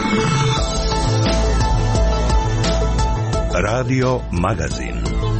Radio Magazin.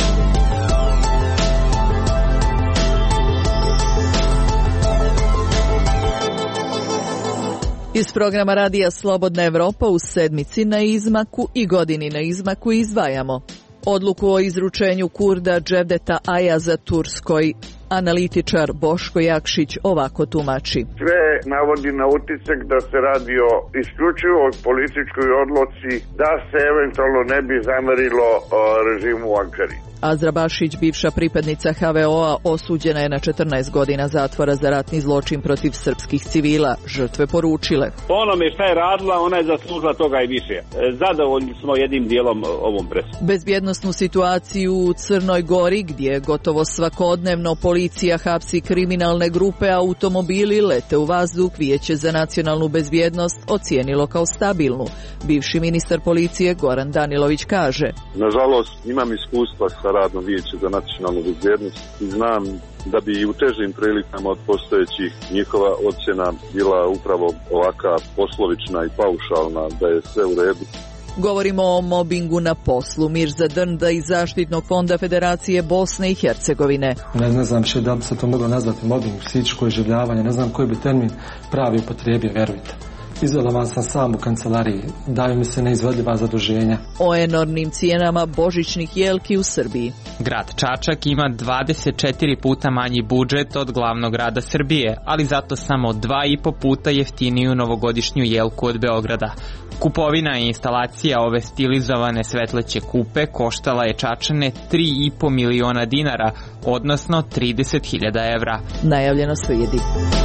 Iz programa Radija Slobodna Evropa u sedmici na izmaku i godini na izmaku izdvajamo odluku o izručenju Kurda Cevdeta Ayaza Turskoj. Analitičar Boško Jakšić ovako tumači. Sve navodi na utisak da se radi o isključivo političkoj odluci da se eventualno ne bi zamerilo režimu u Ankari. Azra Bašić, bivša pripadnica HVO-a, osuđena je na 14 godina zatvora za ratni zločin protiv srpskih civila. Žrtve poručile: po onome šta je radila, ona je zaslužila toga i više. Zadovoljni smo jednim dijelom ovom presudom. Bezbjednosnu situaciju u Crnoj Gori, gdje gotovo svakodnevno policija hapsi kriminalne grupe, automobili lete u vazduh, Vijeće za nacionalnu bezbjednost ocijenilo kao stabilnu. Bivši ministar policije Goran Danilović kaže: nažalost, imam iskustva sa radom Vijeća za nacionalnu bezbjednost i znam da bi i u težim prilikama od postojećih njihova ocjena bila upravo ovaka poslovična i paušalna, da je sve u redu. Govorimo o mobingu na poslu. Mirza Drnda iz Zaštitnog fonda Federacije Bosne i Hercegovine. Ne znam še da bi se to moglo nazvati mobing, psihičko iživljavanje, ne znam koji bi termin pravi upotrijebio, verujte. Izolovan sam sam u kancelariji, daju mi se neizvodljiva zaduženja. O enormnim cijenama božićnih jelki u Srbiji. Grad Čačak ima 24 puta manji budžet od glavnog grada Srbije, ali zato samo 2,5 puta jeftiniju novogodišnju jelku od Beograda. Kupovina i instalacija ove stilizovane svetleće kupe koštala je Čačane 3,5 miliona dinara, odnosno 30.000 evra. Najavljeno slijedi.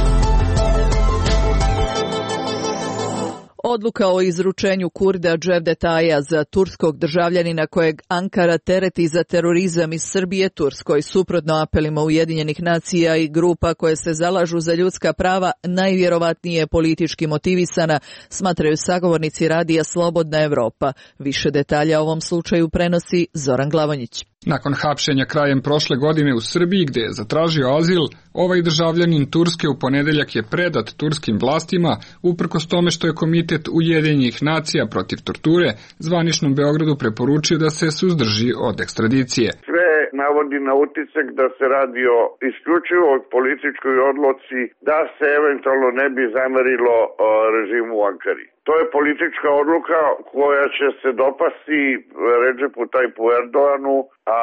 Odluka o izručenju Kurda Cevdeta Ayaza, turskog državljanina kojeg Ankara tereti za terorizam iz Srbije Turskoj, suprotno apelima Ujedinjenih nacija i grupa koje se zalažu za ljudska prava, najvjerovatnije politički motivisana, smatraju sagovornici Radija Slobodna Evropa. Više detalja o ovom slučaju prenosi Zoran Glavonjić. Nakon hapšenja krajem prošle godine u Srbiji, gdje je zatražio azil, ovaj državljanin Turske u ponedeljak je predat turskim vlastima, uprkos tome što je Komitet Ujedinjenih nacija protiv torture zvaničnom Beogradu preporučio da se suzdrži od ekstradicije. Sve navodi na utisak da se radi o isključivo političkoj odluci da se eventualno ne bi zamerilo režimu u Ankari. To je politička odluka koja će se dopasti Redžepu Tajpu Erdoganu,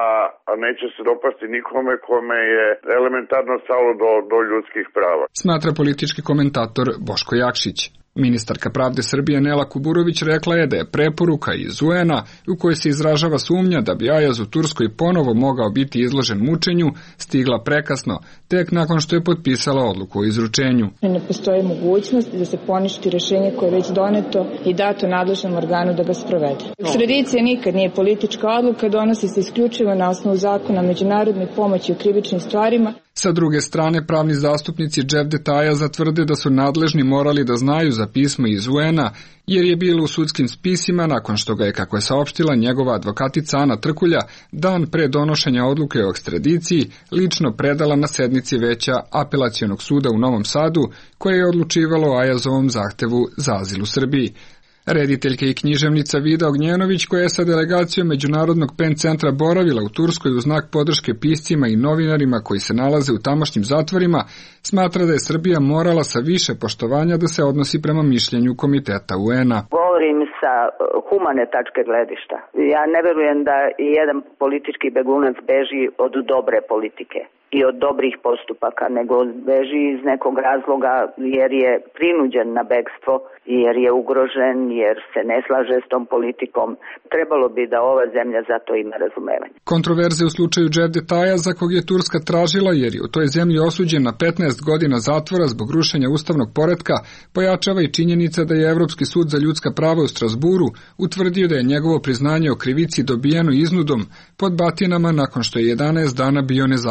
a neće se dopasti nikome kome je elementarno stalo do ljudskih prava. Smatra politički komentator Boško Jakšić. Ministarka pravde Srbije Nela Kuburović rekla je da je preporuka iz UN-a u kojoj se izražava sumnja da bi Ayaz u Turskoj ponovo mogao biti izložen mučenju stigla prekasno, tek nakon što je potpisala odluku o izručenju. Ne postoji mogućnost da se poništi rješenje koje je već doneto i dato nadležnom organu da ga sprovede. Ekstradicija nikad nije politička odluka, donosi se isključivo na osnovu zakona o međunarodnoj pomoći u krivičnim stvarima. Sa druge strane, pravni zastupnici Cevdeta Ayaza tvrde da su nadležni morali da znaju za pismo iz UN-a, jer je bilo u sudskim spisima nakon što ga je, kako je saopštila njegova advokatica Ana Trkulja, dan pre donošenja odluke o ekstradiciji, lično predala na sednici veća Apelacionog suda u Novom Sadu, koje je odlučivalo o Ayazovom zahtevu za azil u Srbiji. Rediteljka i književnica Vida Ognjenović, koja je sa delegacijom Međunarodnog PEN centra boravila u Turskoj u znak podrške piscima i novinarima koji se nalaze u tamošnjim zatvorima, smatra da je Srbija morala sa više poštovanja da se odnosi prema mišljenju Komiteta UN-a. Govorim sa humane tačke gledišta. Ja ne verujem da jedan politički begunac beži od dobre politike i od dobrih postupaka, nego beži iz nekog razloga jer je prinuđen na bekstvo, jer je ugrožen, jer se ne slaže s tom politikom. Trebalo bi da ova zemlja za to ima razumevanje. Kontroverze u slučaju Cevdeta Ayaza, kog je Turska tražila jer je u toj zemlji osuđen na 15 godina zatvora zbog rušenja ustavnog poretka, pojačava i činjenica da je Evropski sud za ljudska prava u Strasburu utvrdio da je njegovo priznanje o krivici dobijeno iznudom pod batinama nakon što je 11 dana bio nezakonito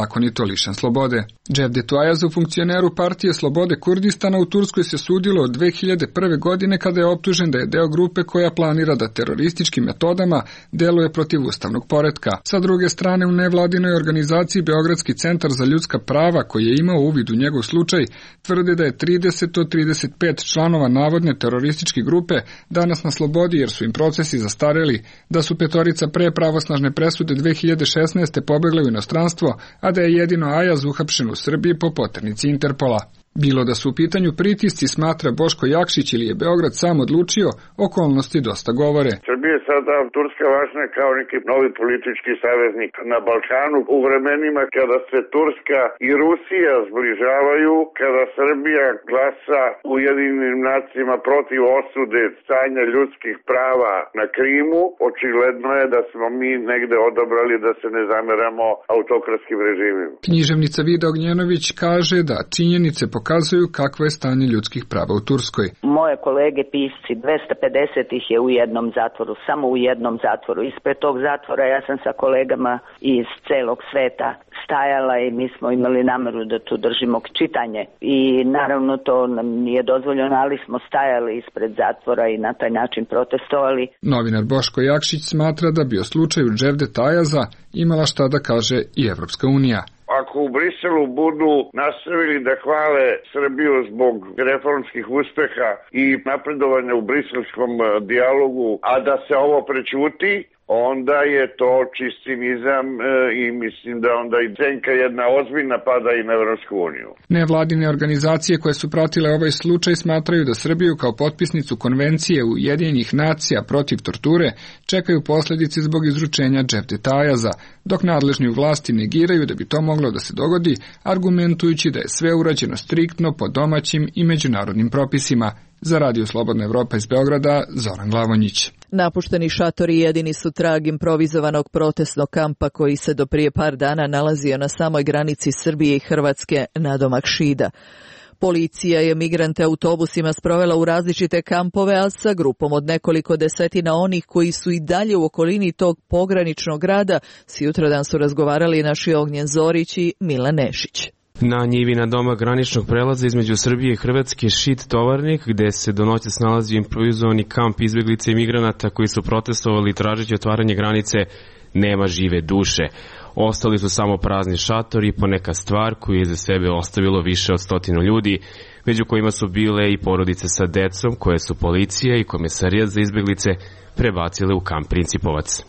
lišen slobode. Cevdet Ayazu, funkcioneru partije Slobode Kurdistana, u Turskoj se sudilo od 2001. godine kada je optužen da je deo grupe koja planira da terorističkim metodama deluje protiv ustavnog poretka. Sa druge strane, u nevladinoj organizaciji Beogradski centar za ljudska prava, koji je imao uvid u njegov slučaj, tvrde da je 30 od 35 članova navodne terorističke grupe danas na slobodi jer su im procesi zastareli, da su petorica pre pravosnažne presude 2016. pobegli u inostranstvo, a da je jedino Ayaz uhapšen u Srbiji po poternici Interpola. Bilo da su u pitanju pritisci, smatra Boško Jakšić, ili je Beograd sam odlučio, okolnosti dosta govore. Srbija je sada Turska važna kao neki novi politički saveznik na Balkanu u vremenima kada se Turska i Rusija zbližavaju, kada Srbija glasa u Ujedinjenim nacijama protiv osude stanja ljudskih prava na Krimu. Očigledno je da smo mi negde odabrali da se ne zameramo autokratskim režimima. Književnica Vida Ognjenović kaže da činjenice pokazuju kakvo je stanje ljudskih prava u Turskoj. Moje kolege pisci, 250 ih je u jednom zatvoru, samo u jednom zatvoru. Ispred tog zatvora ja sam sa kolegama iz celog sveta stajala i mi smo imali nameru da tu držimo čitanje. I naravno to nam nije dozvoljeno, ali smo stajali ispred zatvora i na taj način protestovali. Novinar Boško Jakšić smatra da bi o slučaju Cevdeta Ayaza imala šta da kaže i Evropska unija. Ako u Briselu budu nastavili da hvale Srbiju zbog reformskih uspeha i napredovanja u briselskom dijalogu, a da se ovo prećuti, onda je to čist cinizam i mislim da onda i senka jedna ozbiljna pada i na Evropsku uniju. Nevladine organizacije koje su pratile ovaj slučaj smatraju da Srbiju kao potpisnicu konvencije Ujedinjenih nacija protiv torture čekaju posljedice zbog izručenja Cevdeta Ayaza, dok nadležni u vlasti negiraju da bi to moglo da se dogodi, argumentujući da je sve urađeno striktno po domaćim i međunarodnim propisima. Za Radio Slobodna Evropa iz Beograda, Zoran Glavonjić. Napušteni šatori jedini su trag improvizovanog protestnog kampa koji se do prije par dana nalazio na samoj granici Srbije i Hrvatske nadomak Šida. Policija je migrante autobusima sprovela u različite kampove, a sa grupom od nekoliko desetina onih koji su i dalje u okolini tog pograničnog grada sutradan su razgovarali naši Ognjen Zorić i Milan Nešić. Na njivi na doma graničnog prelaza između Srbije i Hrvatske Šid Tovarnik, gde se do noći nalazio improvizovani kamp izbjeglica i migranata koji su protestovali tražeći otvaranje granice, nema žive duše. Ostali su samo prazni šatori i poneka stvar koju je iza sebe ostavilo više od 100 ljudi, među kojima su bile i porodice sa decom koje su policija i komesarijat za izbjeglice prebacile u kamp Principovac.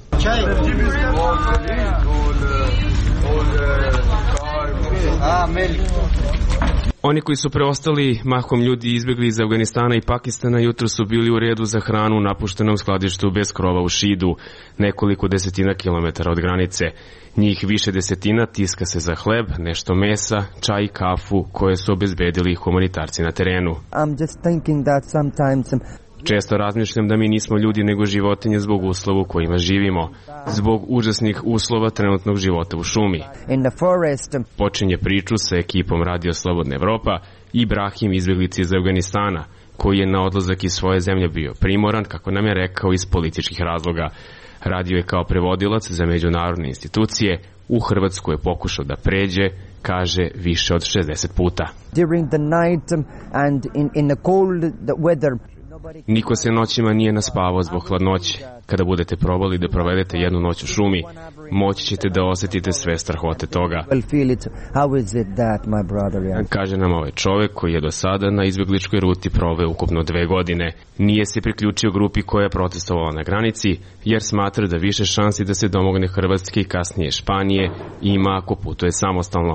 Oni koji su preostali, mahom ljudi izbjegli iz Afganistana i Pakistana, jutro su bili u redu za hranu u napuštenom skladištu bez krova u Šidu, nekoliko desetina kilometara od granice. Njih više desetina tiska se za hleb, nešto mesa, čaj i kafu koje su obezbedili humanitarci na terenu. Često razmišljam da mi nismo ljudi nego životinje zbog uslova u kojima živimo, zbog užasnih uslova trenutnog života u šumi. Počinje priču sa ekipom Radio Slobodna Evropa Ibrahim, izbjeglica iz Afganistana, koji je na odlazak iz svoje zemlje bio primoran, kako nam je rekao, iz političkih razloga. Radio je kao prevodilac za međunarodne institucije, u Hrvatsku je pokušao da pređe, kaže, više od 60 puta. Niko se noćima nije naspavao zbog hladnoće. Kada budete probali da provedete jednu noć u šumi, moći ćete da osjetite sve strahote toga. Kaže nam ovaj čovek koji je do sada na izbjegličkoj ruti proveo ukupno 2 godine. Nije se priključio grupi koja je protestovala na granici, jer smatra da više šansi da se domogne Hrvatske i kasnije Španije ima ako putuje samostalno.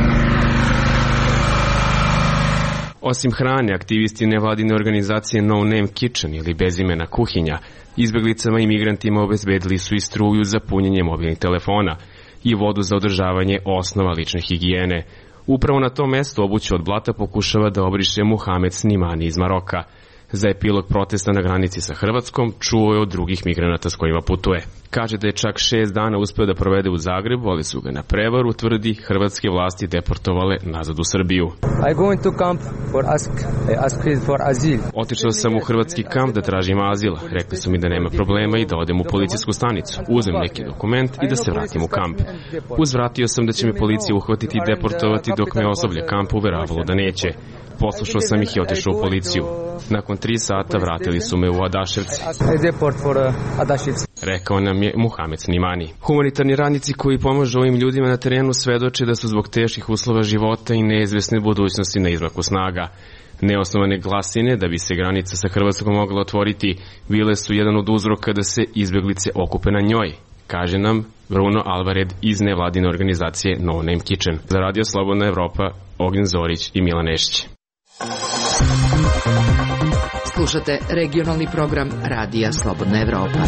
Osim hrane, aktivisti nevladine organizacije No Name Kitchen ili bezimena kuhinja, izbjeglicama i migrantima obezbedili su i struju za punjenje mobilnih telefona i vodu za održavanje osnova lične higijene. Upravo na tom mestu obuću od blata pokušava da obriše Muhamed Snimani iz Maroka. Za epilog protesta na granici sa Hrvatskom čuo je od drugih migranata s kojima putuje. Kaže da je čak 6 dana uspeo da provede u Zagrebu, ali su ga na prevaru, tvrdi, hrvatske vlasti deportovale nazad u Srbiju. Otišao sam u hrvatski kamp da tražim azil. Rekli su mi da nema problema i da odem u policijsku stanicu. Uzmem neki dokument i da se vratim u kamp. Uzvratio sam da će me policija uhvatiti i deportovati dok me osoblje kampa uveravalo da neće. Poslušao sam ih i otišao u policiju. Nakon 3 sata vratili su me u Adaševce. Rekao nam je Muhamed Snimani. Humanitarni radnici koji pomažu ovim ljudima na terenu svedoče da su zbog teških uslova života i neizvesne budućnosti na izmaku snaga. Neosnovane glasine da bi se granica sa Hrvatskom mogla otvoriti bile su jedan od uzroka da se izbeglice okupe na njoj, kaže nam Bruno Alvared iz nevladine organizacije No Name Kitchen. Za Radio Slobodna Evropa, Ognjen Zorić i Milan Nešić. Slušate regionalni program Radija Slobodna Evropa.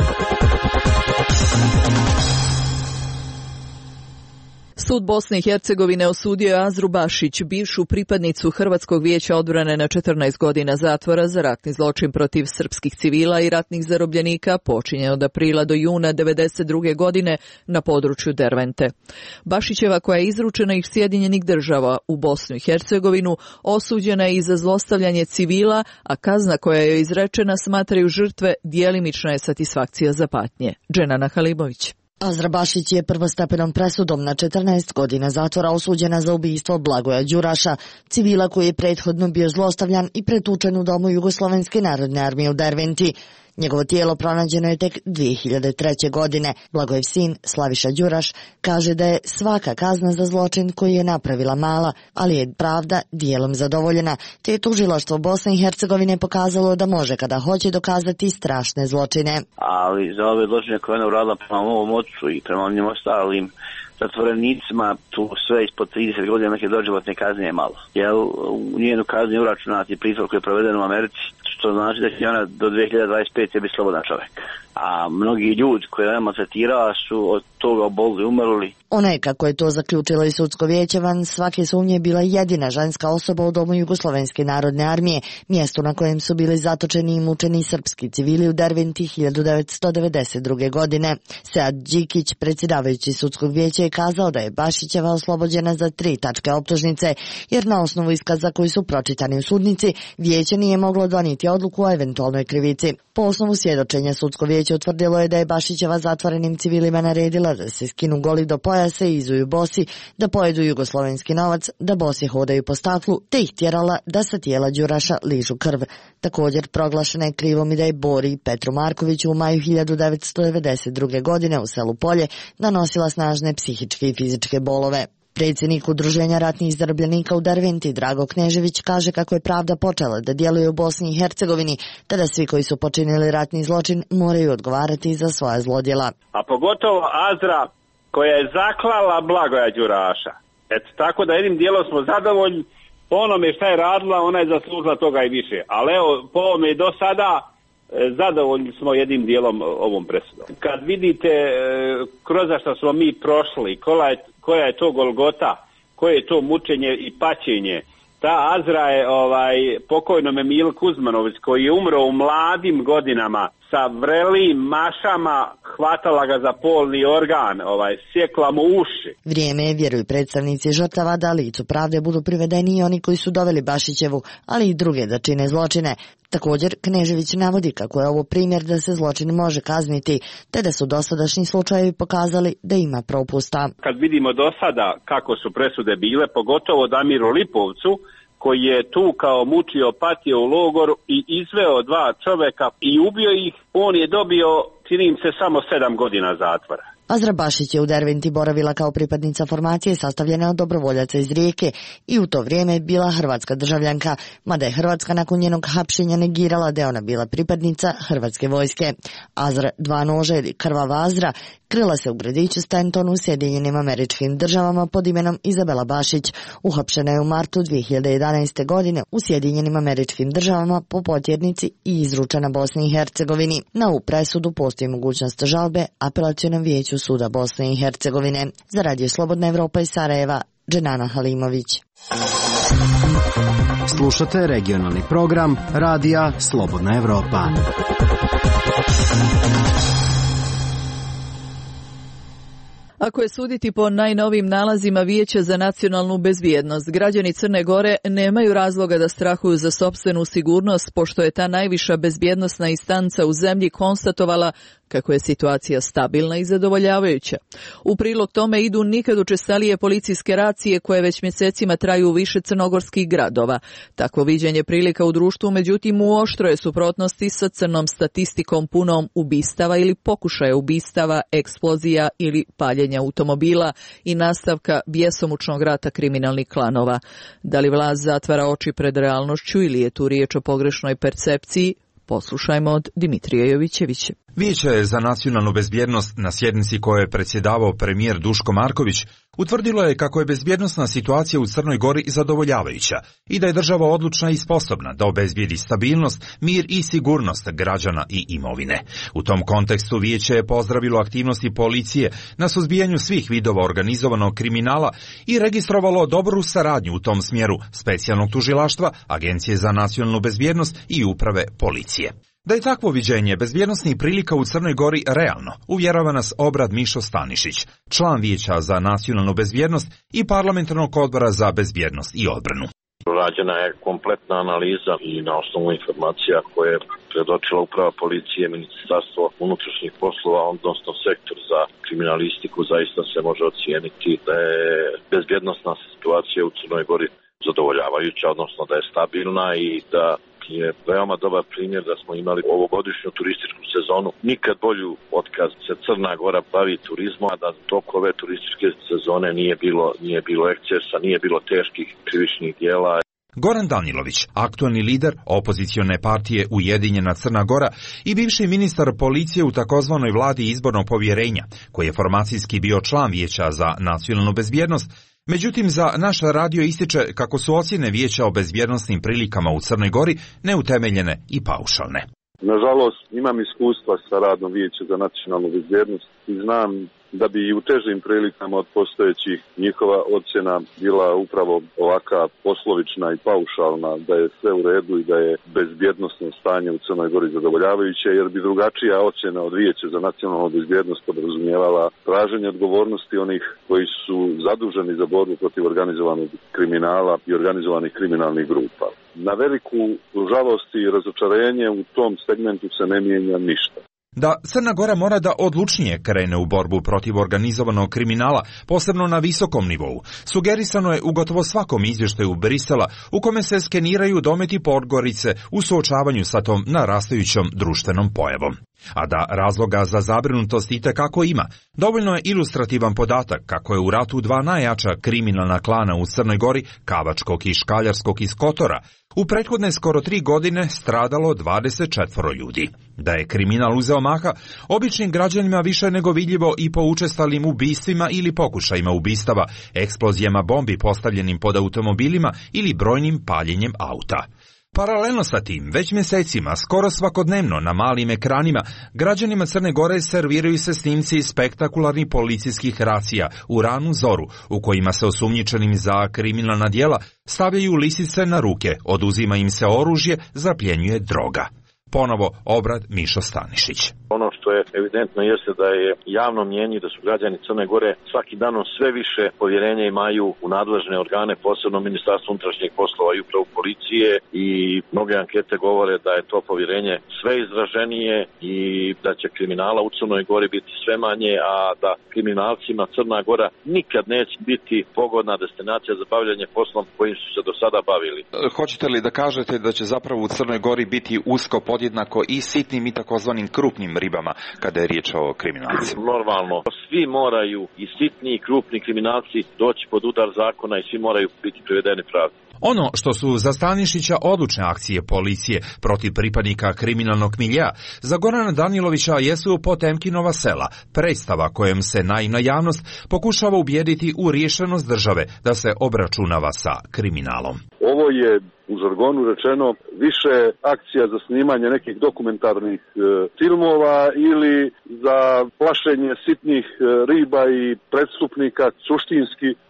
Sud Bosne i Hercegovine osudio je Azru Bašić, bivšu pripadnicu Hrvatskog vijeća odbrane, na 14 godina zatvora za ratni zločin protiv srpskih civila i ratnih zarobljenika počinjen od aprila do juna 1992. godine na području Dervente. Bašićeva, koja je izručena iz Sjedinjenih Država u Bosnu i Hercegovinu, osuđena je i za zlostavljanje civila, a kazna koja je izrečena, smatraju žrtve, djelimična je satisfakcija za patnje. Dženana Halimović. Azra Bašić je prvostepenom presudom na 14 godina zatvora osuđena za ubistvo Blagoja Đuraša, civila koji je prethodno bio zlostavljan i pretučen u domu Jugoslovenske narodne armije u Derventi. Njegovo tijelo pronađeno je tek 2003. godine. Blagojev sin, Slaviša Đuraš, kaže da je svaka kazna za zločin koji je napravila mala, ali je pravda dijelom zadovoljena, te je tužilaštvo Bosne i Hercegovine pokazalo da može kada hoće dokazati strašne zločine. Ali za ove zločine koje ona uradila prema ovom ocu i prema onim ostalim zatvorenicima, tu sve ispod 30 godina neke doživotne kazne je malo. Jer u njenu kazni je uračunati pritvor koji je proveden u Americi, što znači da će ona do 2025. biti slobodan čovjek. A mnogi ljudi koji je maltretirala su od toga obolili, umrli. Ona je, kako je to zaključilo i sudsko vijeće, van svake sumnje bila jedina ženska osoba u domu Jugoslovenske narodne armije, mjestu na kojem su bili zatočeni i mučeni srpski civili u Derventi 1992. godine. Sead Đikić, predsjedavajući sudskog vijeća, je kazao da je Bašićeva oslobođena za 3 tačke optužnice, jer na osnovu iskaza koji su pročitani u sudnici, vijeće nije moglo donijeti odluku o eventualnoj krivici. Po osnovu svjedočenja sudsko vijeće utvrdilo je da je Bašićeva zatvorenim civilima naredila da se skinu goli do pojasa i izuju bosi, da pojedu jugoslovenski novac, da bosi hodaju po staklu, te ih tjerala da sa tijela Đuraša ližu krv. Također proglašena je krivom i da je Bori Petru Markoviću u maju 1992. godine u selu Polje nanosila snažne psihičke i fizičke bolove. Predsjednik Udruženja ratnih zarobljenika u Derventi, Drago Knežević, kaže kako je pravda počela da djeluje u Bosni i Hercegovini, te da svi koji su počinili ratni zločin moraju odgovarati za svoja zlodjela. A pogotovo Azra, koja je zaklala Blagoja Đuraša. Eto, tako da jednim dijelom smo zadovoljni, po onome šta je radila, ona je zaslužila toga i više. Ali evo, po ovome do sada zadovoljni smo jednim dijelom ovom presudom. Kad vidite kroz što smo mi prošli, koja je to golgota, koje je to mučenje i paćenje, ta Azra je pokojnom Emil Kuzmanović, koji je umro u mladim godinama, sa vrelim mašama hvatala ga za polni organ, sjekla mu uši. Vrijeme je, vjeruju predstavnici žrtava, da licu pravde budu privedeni i oni koji su doveli Bašićevu, ali i druge da čine zločine. Također, Knežević navodi kako je ovo primjer da se zločin može kazniti, te da su dosadašnji slučajevi pokazali da ima propusta. Kad vidimo do sada kako su presude bile, pogotovo Damiru Lipovcu, koji je tu kao mučio, patio u logoru i izveo 2 čovjeka i ubio ih, on je dobio, čini im se, samo 7 godina zatvora. Azra Bašić je u Derventi boravila kao pripadnica formacije sastavljene od dobrovoljaca iz Rijeke i u to vrijeme je bila hrvatska državljanka, mada je Hrvatska nakon njenog hapšenja negirala da je ona bila pripadnica hrvatske vojske. Azra, 2 noža ili krvava Azra, krila se u gradiću Stanton u Sjedinjenim Američkim Državama pod imenom Izabela Bašić. Uhapšena je u martu 2011. godine u Sjedinjenim Američkim Državama po potjernici i izručena Bosni i Hercegovini. Na ovu presudu postoji mogućnost žalbe Apelacionom vijeću Suda Bosne i Hercegovine. Za Radio Slobodna Evropa iz Sarajeva, Dženana Halimović. Slušate regionalni program Radija Slobodna Evropa. Ako je suditi po najnovim nalazima Vijeća za nacionalnu bezbjednost, građani Crne Gore nemaju razloga da strahuju za sopstvenu sigurnost, pošto je ta najviša bezbjednosna instanca u zemlji konstatovala kako je situacija stabilna i zadovoljavajuća. U prilog tome idu nikad učestalije policijske racije koje već mjesecima traju u više crnogorskih gradova. Takvo viđenje prilika u društvu, međutim, u oštroj suprotnosti sa crnom statistikom punom ubistava ili pokušaja ubistava, eksplozija ili paljenja automobila i nastavka bjesomučnog rata kriminalnih klanova. Da li vlast zatvara oči pred realnošću ili je tu riječ o pogrešnoj percepciji? Poslušajmo od Dimitrija Jovićevića. Vijeće za nacionalnu bezbjednost na sjednici koje je predsjedavao premijer Duško Marković utvrdilo je kako je bezbjednosna situacija u Crnoj Gori zadovoljavajuća i da je država odlučna i sposobna da obezbijedi stabilnost, mir i sigurnost građana i imovine. U tom kontekstu vijeće je pozdravilo aktivnosti policije na suzbijanju svih vidova organizovanog kriminala i registrovalo dobru saradnju u tom smjeru specijalnog tužilaštva, Agencije za nacionalnu bezbjednost i uprave policije. Da je takvo viđenje bezbjednosnih prilika u Crnoj Gori realno, uvjerava nas Obrad Mišo Stanišić, član Vijeća za nacionalnu bezbjednost i parlamentarnog odbora za bezbjednost i odbranu. Rađena je kompletna analiza i na osnovu informacija koje je predočila uprava policije, Ministarstvo unutrašnjih poslova, odnosno sektor za kriminalistiku, zaista se može ocijeniti da je bezbjednosna situacija u Crnoj Gori zadovoljavajuća, odnosno da je stabilna i da je veoma dobar primjer da smo imali ovogodišnju turističku sezonu. Nikad bolju otkaz se Crna Gora bavi turizmom, a da tok ove turističke sezone nije bilo ekscesa, nije bilo teških krivičnih djela. Goran Danilović, aktualni lider opozicione partije Ujedinjena Crna Gora i bivši ministar policije u takozvanoj vladi izbornog povjerenja, koji je formacijski bio član Vijeća za nacionalnu bezbjednost, međutim, za naš radio ističe kako su ocjene Vijeća o bezbjednosnim prilikama u Crnoj Gori neutemeljene i paušalne. Nažalost, imam iskustva sa radom Vijeća za nacionalnu bezbjednost i znam da bi i u težim prilikama od postojećih njihova ocjena bila upravo ovaka poslovična i paušalna, da je sve u redu i da je bezbjednosno stanje u Crnoj Gori zadovoljavajuće, jer bi drugačija ocjena od Vijeća za nacionalnu bezbjednost podrazumijevala traženje odgovornosti onih koji su zaduženi za borbu protiv organizovanog kriminala i organizovanih kriminalnih grupa. Na veliku žalost i razočarenje u tom segmentu se ne mijenja ništa. Da Crna Gora mora da odlučnije krene u borbu protiv organizovanog kriminala, posebno na visokom nivou, sugerisano je u gotovo svakom izvještaju Brisela u kome se skeniraju dometi Podgorice u suočavanju sa tom narastajućom društvenom pojavom. A da razloga za zabrinutost itekako ima, dovoljno je ilustrativan podatak kako je u ratu dva najjača kriminalna klana u Crnoj Gori, Kavačkog i Škaljarskog iz Kotora, u prethodne skoro 3 godine stradalo 24 ljudi. Da je kriminal uzeo maha, običnim građanima više nego vidljivo i po učestalim ubistvima ili pokušajima ubistava, eksplozijama bombi postavljenim pod automobilima ili brojnim paljenjem auta. Paralelno sa tim, već mjesecima, skoro svakodnevno na malim ekranima, građanima Crne Gore serviraju se snimci spektakularnih policijskih racija u ranu zoru, u kojima se osumnjičenim za kriminalna djela stavljaju lisice na ruke, oduzima im se oružje, zapljenjuje droga. Ponovo Obrad Mišo Stanišić. Ono što je evidentno jeste da je javno mnjenje da su građani Crne Gore svaki danom sve više povjerenja imaju u nadležne organe, posebno Ministarstvo unutrašnjih poslova i upravu policije, i mnoge ankete govore da je to povjerenje sve izraženije i da će kriminala u Crnoj Gori biti sve manje, a da kriminalcima Crna Gora nikad neće biti pogodna destinacija za bavljanje poslom kojim su se do sada bavili. Hoćete li da kažete da će zapravo u Crnoj Gori biti usko podjednako i sitnim i takozvanim krupnim ribama kada je riječ o kriminalcima? Normalno, svi moraju, i sitni i krupni kriminalci, doći pod udar zakona i svi moraju biti privedeni pravdi. Ono što su za Stanišića odlučne akcije policije protiv pripadnika kriminalnog miljea, za Gorana Danilovića jesu Potemkinova sela, predstava kojem se naivna javnost pokušava ubijediti u riješenost države da se obračunava sa kriminalom. Ovo je u žargonu rečeno više akcija za snimanje nekih dokumentarnih filmova ili za plašenje sitnih riba i prestupnika. Suštinski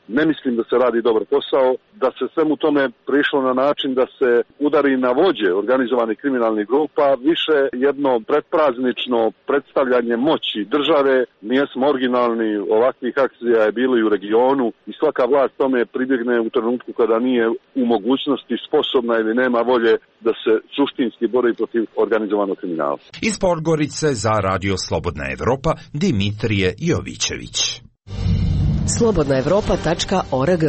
ne mislim da se radi dobar posao, da se svemu tome prišlo na način da se udari na vođe organizovanih kriminalnih grupa, više jedno pretpraznično predstavljanje moći države. Nijesmo originalni, ovakvih akcija je bilo i u regionu i svaka vlast tome pribjegne u trenutku kada nije u mogućnosti, sposobna ili nema volje da se suštinski bori protiv organizovanog kriminala. Iz Podgorice za Radio Slobodna Evropa Dimitrije Jovićević. slobodnaevropa.org.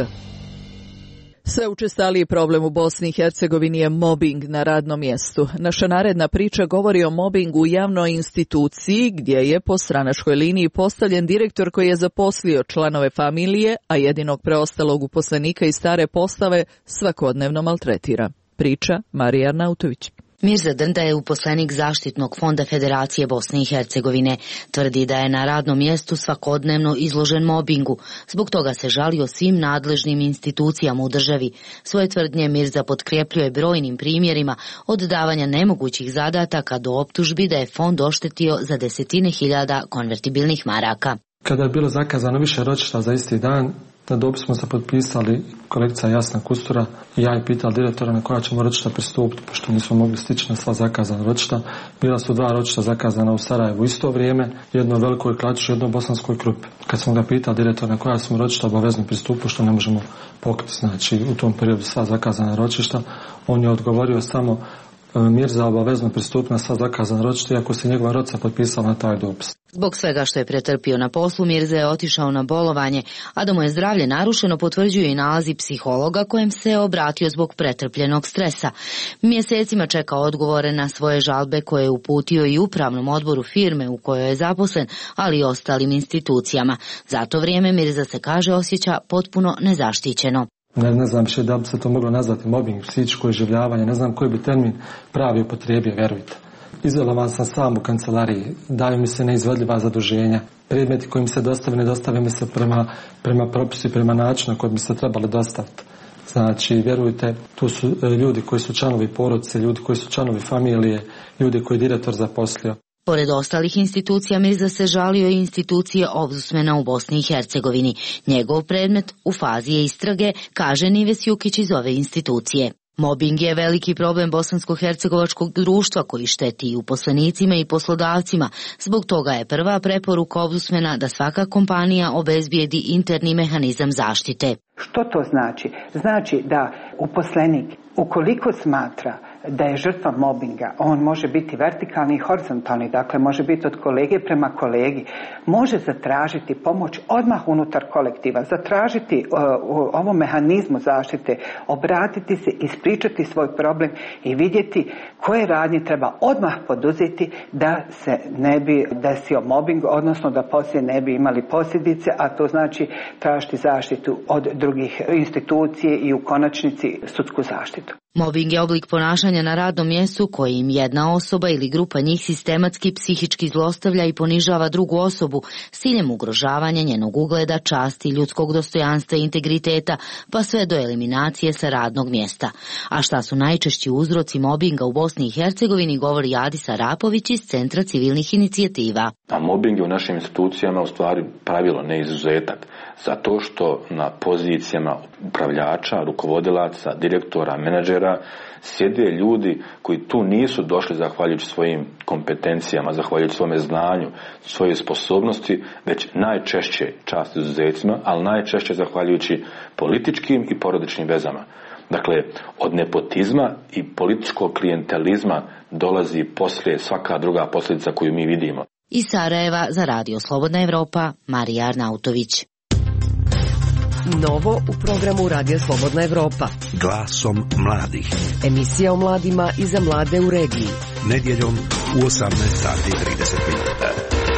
Sve učestaliji problem u Bosni i Hercegovini je mobing na radnom mjestu. Naša naredna priča govori o mobingu u javnoj instituciji gdje je po stranačkoj liniji postavljen direktor koji je zaposlio članove familije, a jedinog preostalog uposlenika iz stare postave svakodnevno maltretira. Priča Marija Arnautović. Mirza Drnda je uposlenik Zaštitnog fonda Federacije Bosne i Hercegovine. Tvrdi da je na radnom mjestu svakodnevno izložen mobingu. Zbog toga se žalio svim nadležnim institucijama u državi. Svoje tvrdnje Mirza potkrepljuje brojnim primjerima od davanja nemogućih zadataka do optužbi da je fond oštetio za desetine hiljada konvertibilnih maraka. Kada je bilo zakazano više ročišta za isti dan, na dopis smo se potpisali kolegica Jasna Kustura i ja je pitao direktora na koja ćemo ročišta pristupiti, pošto nismo mogli stići na sva zakazana ročišta. Bila su 2 ročišta zakazana u Sarajevu isto vrijeme, jedno velikoj Klaču, jedno bosanskoj Krupi. Kad smo ga pitao direktora na koja smo ročišta obavezno pristupu, što ne možemo pokriti, znači u tom periodu sva zakazana ročišta, on je odgovorio samo Mirza obavezno pristupi na sva zakazana ročišta, iako se njegova rodca potpisala na taj dopis. Zbog svega što je pretrpio na poslu, Mirza je otišao na bolovanje, a da mu je zdravlje narušeno potvrđuje i nalazi psihologa kojem se je obratio zbog pretrpljenog stresa. Mjesecima čeka odgovore na svoje žalbe koje je uputio i upravnom odboru firme u kojoj je zaposlen, ali i ostalim institucijama. Za to vrijeme Mirza se kaže osjeća potpuno nezaštićeno. Ne znam še da bi se to moglo nazvati mobbing, psihičko iživljavanje, ne znam koji bi termin pravi upotrijebio, verujte. Izolovan sam sam u kancelariji, daju mi se neizvodljiva zaduženja, predmeti koji mi se ne dostave mi se prema propisu i prema načinu koji bi se trebali dostaviti. Znači, vjerujte, tu su ljudi koji su članovi porodice, ljudi koji su članovi familije, ljudi koji je direktor zaposlio. Pored ostalih institucija, Mirza se žalio i institucije Ombudsmana u Bosni i Hercegovini. Njegov predmet u fazi je istrage, kaže Nives Jukić iz ove institucije. Mobing je veliki problem bosansko-hercegovačkog društva koji šteti i uposlenicima i poslodavcima. Zbog toga je prva preporuka Ombudsmana da svaka kompanija obezbijedi interni mehanizam zaštite. Što to znači? Znači da uposlenik, ukoliko smatra da je žrtva mobinga, on može biti vertikalni i horizontalni, dakle može biti od kolege prema kolegi, može zatražiti pomoć odmah unutar kolektiva, zatražiti ovom mehanizmu zaštite, obratiti se, ispričati svoj problem i vidjeti koje radnje treba odmah poduzeti da se ne bi desio mobing, odnosno da poslije ne bi imali posljedice, a to znači tražiti zaštitu od drugih institucije i u konačnici sudsku zaštitu. Mobing je oblik ponašanja na radnom mjestu kojim jedna osoba ili grupa njih sistematski psihički zlostavlja i ponižava drugu osobu s ciljem ugrožavanja njenog ugleda, časti, ljudskog dostojanstva i integriteta, pa sve do eliminacije sa radnog mjesta. A šta su najčešći uzroci mobinga u Bosni i Hercegovini, govori Adis Arapović iz Centra civilnih inicijativa. A mobing je u našim institucijama u stvari pravilo, ne izuzetak, zato što na pozicijama upravljača, rukovodilaca, direktora, menadžera sjede ljudi koji tu nisu došli zahvaljujući svojim kompetencijama, zahvaljujući svome znanju, svojoj sposobnosti, već najčešće, čast izuzecima, ali najčešće zahvaljujući političkim i porodičnim vezama. Dakle, od nepotizma i političkog klijentelizma dolazi poslije svaka druga posljedica koju mi vidimo. Iz Sarajeva za Radio Slobodna Evropa, Marija Arnautović. Novo u programu Radio Slobodna Evropa. Glasom mladih. Emisija o mladima i za mlade u regiji. Nedjeljom u 18:30.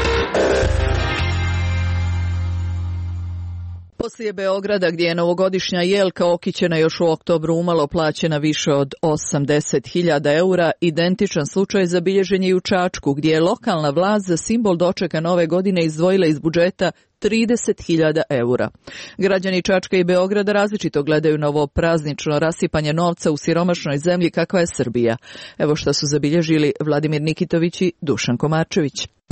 Poslije Beograda, gdje je novogodišnja jelka okićena još u oktobru umalo plaćena više od 80.000 eura, identičan slučaj zabilježen je i u Čačku, gdje je lokalna vlast za simbol dočeka nove godine izdvojila iz budžeta 30.000 eura. Građani Čačka i Beograda različito gledaju na ovo praznično rasipanje novca u siromašnoj zemlji kakva je Srbija. Evo što su zabilježili Vladimir Nikitović i Dušan Komarčević.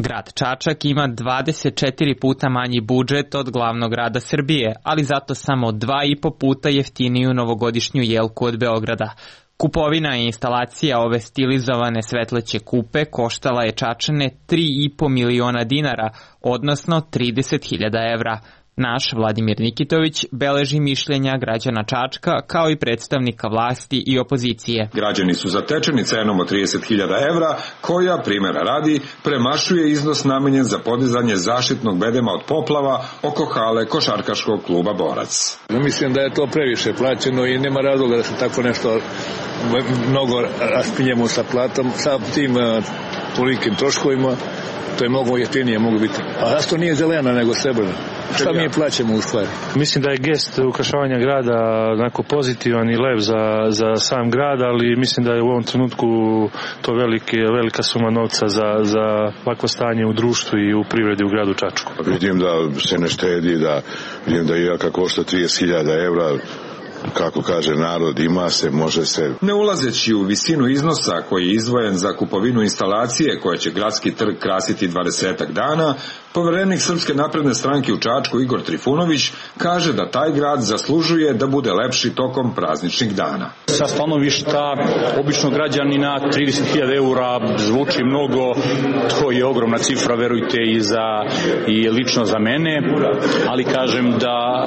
Grad Čačak ima 24 puta manji budžet od glavnog grada Srbije, ali zato samo 2,5 puta jeftiniju novogodišnju jelku od Beograda. Kupovina i instalacija ove stilizovane svetleće kupe koštala je Čačane 3,5 miliona dinara, odnosno 30.000 evra. Naš Vladimir Nikitović beleži mišljenja građana Čačka kao i predstavnika vlasti i opozicije. Građani su zatečeni cenom od 30.000 evra, koja, primjera radi, premašuje iznos namenjen za podizanje zaštitnog bedema od poplava oko hale košarkaškog kluba Borac. Mislim da je to previše plaćeno i nema razloga da se tako nešto mnogo raspinjemo sa platom, sa tim tolikim troškovima. To je mnogo jeftinije mogu biti. A zašto nije zelena nego srebrna? Šta mi je plaćamo u stvari? Mislim da je gest ukrašavanja grada onako pozitivan i lep za sam grad, ali mislim da je u ovom trenutku to velika suma novca za ovakvo stanje u društvu i u privredi u gradu Čačku. Vidim da se ne štedi, vidim da jelka košta 30.000 evra. Kako kaže narod, ima se, može se. Ne ulazeći u visinu iznosa koji je izdvojen za kupovinu instalacije koja će gradski trg krasiti 20 dana, poverenik Srpske napredne stranke u Čačku Igor Trifunović kaže da taj grad zaslužuje da bude lepši tokom prazničnih dana. Sa stanovišta običnog građanina 30.000 eura zvuči mnogo, to je ogromna cifra, verujte, i lično za mene, ali kažem da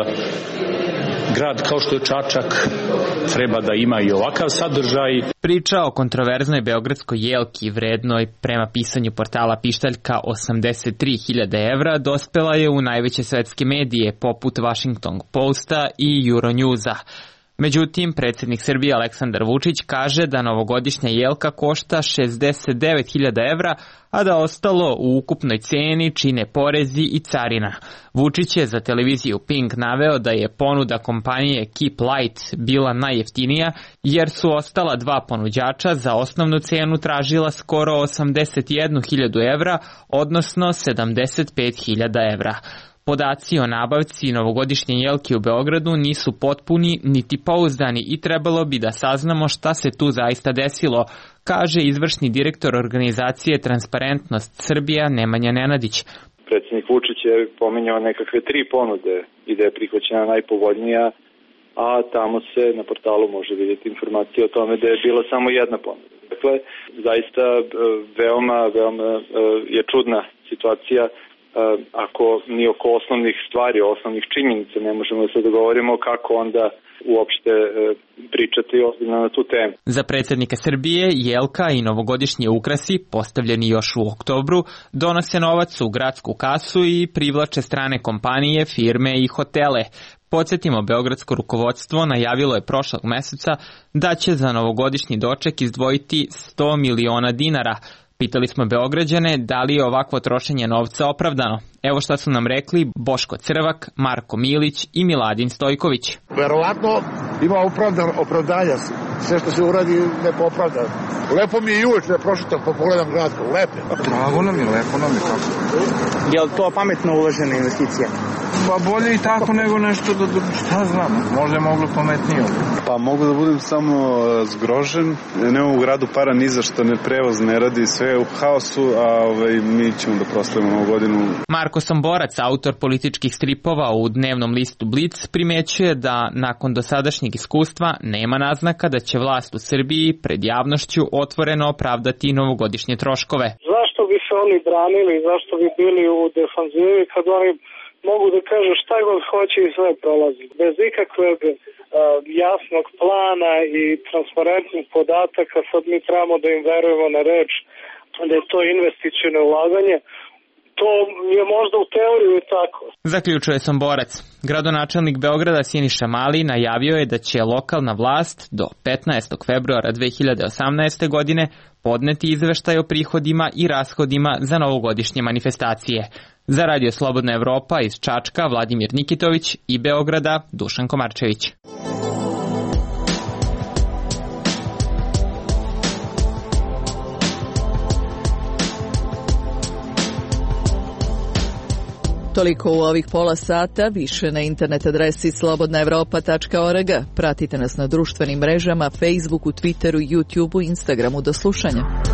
grad kao što je Čačak treba da ima i ovakav sadržaj. Priča o kontroverznoj beogradskoj jelki vrednoj prema pisanju portala Pištaljka 83.000 evra dospela je u najveće svetske medije poput Washington Posta i Euronewsa. Međutim, predsjednik Srbije Aleksandar Vučić kaže da novogodišnja jelka košta 69.000 evra, a da ostalo u ukupnoj ceni čine porezi i carina. Vučić je za televiziju Pink naveo da je ponuda kompanije Keep Light bila najjeftinija, jer su ostala dva ponuđača za osnovnu cenu tražila skoro 81.000 evra, odnosno 75.000 evra. Podaci o nabavci novogodišnje jelke u Beogradu nisu potpuni niti pouzdani i trebalo bi da saznamo šta se tu zaista desilo, kaže izvršni direktor organizacije Transparentnost Srbija Nemanja Nenadić. Predsjednik Vučić je pominjao nekakve 3 ponude i da je prihvaćena najpovoljnija, a tamo se na portalu može vidjeti informacija o tome da je bila samo jedna ponuda. Dakle, zaista veoma je čudna situacija. Ako ni oko osnovnih stvari, osnovnih činjenica ne možemo da se dogovorimo, kako onda uopšte pričati ozbiljno na tu temu. Za predsjednika Srbije jelka i novogodišnji ukrasi, postavljeni još u oktobru, donose novac u gradsku kasu i privlače strane kompanije, firme i hotele. Podsjetimo, beogradsko rukovodstvo najavilo je prošlog meseca da će za novogodišnji doček izdvojiti 100 miliona dinara. Pitali smo Beograđane da li je ovakvo trošenje novca opravdano. Evo šta su nam rekli Boško Crvak, Marko Milić i Miladin Stojković. Verovatno ima opravdanja, sve što se uradi neko opravda. Lepo mi je i uveč da prošetam pa pogledam grad, lepo. Drago nam je, lepo nam je kako. Je li to pametno uložena investicija? Pa bolje i tako nego nešto šta znam, možda je moglo pametnije. Pa mogu da budem samo zgrožen, nemamo u gradu para ni za što, ne prevoz ne radi, sve je u haosu, a mi ćemo da proslavimo ovu godinu. Marko Somborac, autor političkih stripova u dnevnom listu Blic, primjećuje da nakon dosadašnjeg iskustva nema naznaka da će vlast u Srbiji pred javnošću otvoreno opravdati novogodišnje troškove. Zašto bi se oni branili, zašto bi bili u defanzivi kad oni mogu da kažu šta god hoće i sve prolazi. Bez ikakvog jasnog plana i transparentnih podataka sad mi trebamo da im verujemo na reč da je to investiciono ulaganje. To je možda u teoriji tako. Zaključuje Somborac. Gradonačelnik Beograda Siniša Mali najavio je da će lokalna vlast do 15. februara 2018. godine podneti izveštaj o prihodima i rashodima za novogodišnje manifestacije. Za Radio Slobodna Evropa iz Čačka Vladimir Nikitović i Beograda Dušan Komarčević. Toliko u ovih pola sata, više na internet adresi slobodnaevropa.org. Pratite nas na društvenim mrežama, Facebooku, Twitteru, YouTubeu, Instagramu. Do slušanja.